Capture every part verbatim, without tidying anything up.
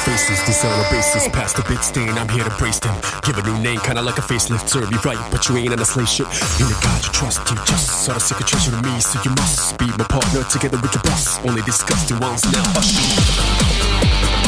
faces, these on a basis. Past the bit stain, I'm here to brace them. Give a new name, kinda like a facelift. Serve you right, but you ain't on a slave ship. In the God you trust, you just sort of secret treasure to me. So you must be my partner together with your boss. Only disgusting ones now. Hush.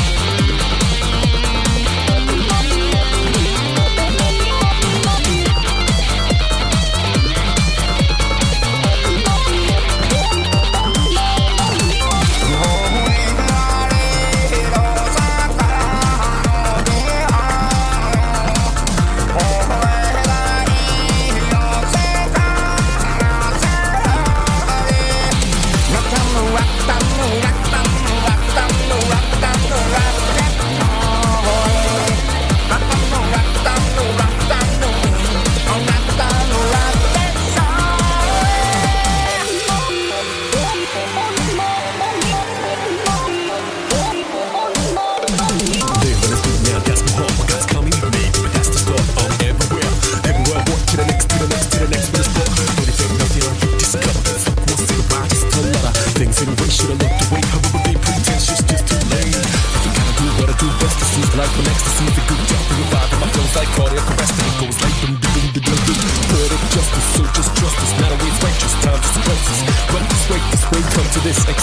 Like when ecstasy is a good job for your father. My flow's like cardiac arrest and it goes like dum dum dum dum dum. Poetic justice, so just trust us. Not always righteous, time to suppress us. But this way, this way, come to this.